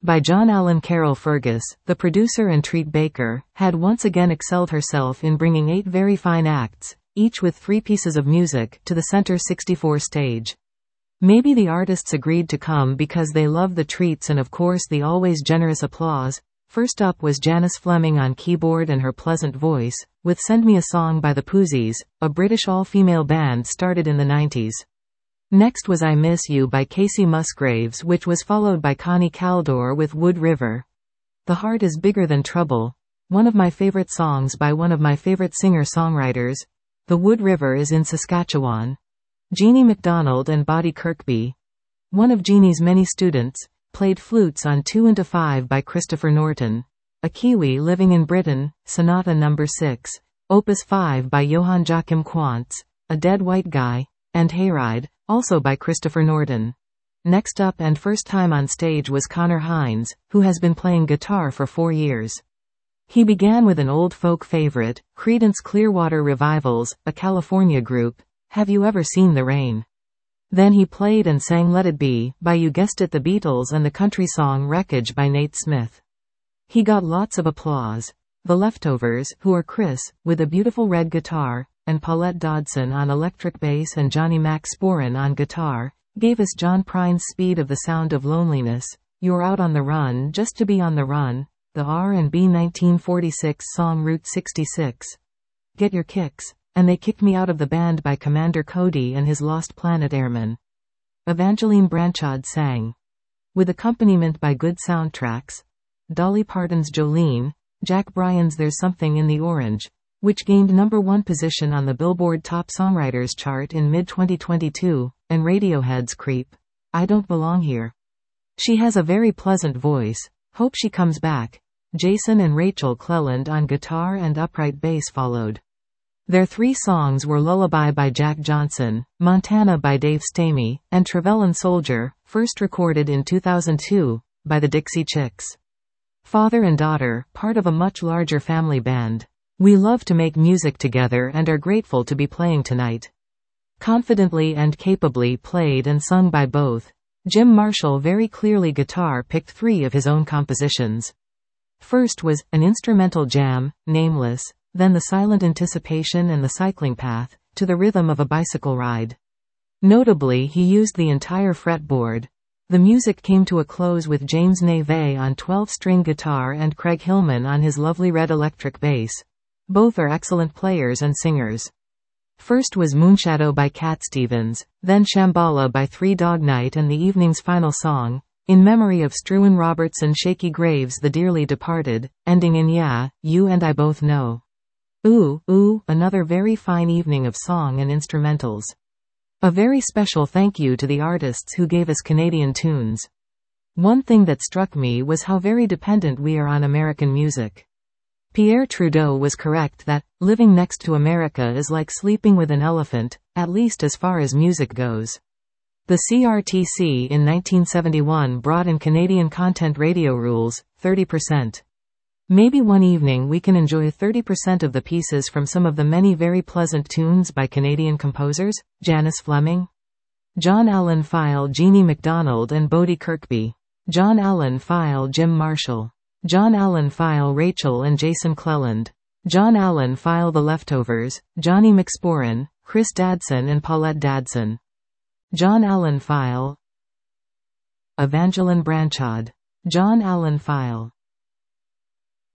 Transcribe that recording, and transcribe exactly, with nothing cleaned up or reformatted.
by John Allen. Carol Fergus, the producer and treat baker, had once again excelled herself in bringing eight very fine acts, each with three pieces of music, to the Center sixty-four stage. Maybe the artists agreed to come because they love the treats and of course the always generous applause. First up was Janice Fleming on keyboard and her pleasant voice, with Send Me a Song by the Poozies, a British all-female band started in the nineties. Next was I Miss You by Casey Musgraves, which was followed by Connie Kaldor with Wood River. The Heart is Bigger Than Trouble, one of my favorite songs by one of my favorite singer-songwriters. The Wood River is in Saskatchewan. Jeannie MacDonald and Bodie Kirkby, one of Jeannie's many students, played flutes on Two into Five by Christopher Norton. A Kiwi Living in Britain, Sonata number six, Opus five by Johann Joachim Quantz, A Dead White Guy, and Hayride, also by Christopher Norton. Next up and first time on stage was Connor Hines, who has been playing guitar for four years. He began with an old folk favorite, Creedence Clearwater Revivals, a California group, Have You Ever Seen the Rain? Then he played and sang Let It Be, by you guessed it the Beatles, and the country song Wreckage by Nate Smith. He got lots of applause. The Leftovers, who are Chris, with a beautiful red guitar, and Paulette Dodson on electric bass and Johnny Mac Sporin on guitar, gave us John Prine's Speed of the Sound of Loneliness, You're Out on the Run Just to Be on the Run, the R and B nineteen forty-six song Route sixty-six. Get Your Kicks, and They Kicked Me Out of the Band by Commander Cody and his Lost Planet Airmen. Evangeline Branchard sang. With accompaniment by good soundtracks, Dolly Parton's Jolene, Jack Bryan's There's Something in the Orange, which gained number one position on the Billboard Top Songwriters chart in mid twenty twenty-two, and Radiohead's Creep, I Don't Belong Here. She has a very pleasant voice, hope she comes back. Jason and Rachel Cleland on guitar and upright bass followed. Their three songs were Lullaby by Jack Johnson, Montana by Dave Stamey, and Trevelyan Soldier, first recorded in two thousand two, by the Dixie Chicks. Father and daughter, part of a much larger family band. We love to make music together and are grateful to be playing tonight. Confidently and capably played and sung by both. Jim Marshall very clearly guitar picked three of his own compositions. First was An Instrumental Jam, Nameless, then The Silent Anticipation and The Cycling Path, to the rhythm of a bicycle ride. Notably, he used the entire fretboard. The music came to a close with James Neve on twelve-string guitar and Craig Hillman on his lovely red electric bass. Both are excellent players and singers. First was Moonshadow by Cat Stevens, then Shambhala by Three Dog Night, and the evening's final song, In Memory of Struan Roberts and Shaky Graves the Dearly Departed, ending in Yeah, You and I Both Know. Ooh, ooh, another very fine evening of song and instrumentals. A very special thank you to the artists who gave us Canadian tunes. One thing that struck me was how very dependent we are on American music. Pierre Trudeau was correct that, living next to America is like sleeping with an elephant, at least as far as music goes. The C R T C in nineteen seventy-one brought in Canadian content radio rules, thirty percent. Maybe one evening we can enjoy thirty percent of the pieces from some of the many very pleasant tunes by Canadian composers, Janice Fleming, John Allen File, Jeannie MacDonald and Bodie Kirkby, John Allen File, Jim Marshall, John Allen File, Rachel and Jason Cleland, John Allen File, The Leftovers, Johnny McSporin, Chris Dadson and Paulette Dadson, John Allen File, Evangeline Branchard, John Allen File.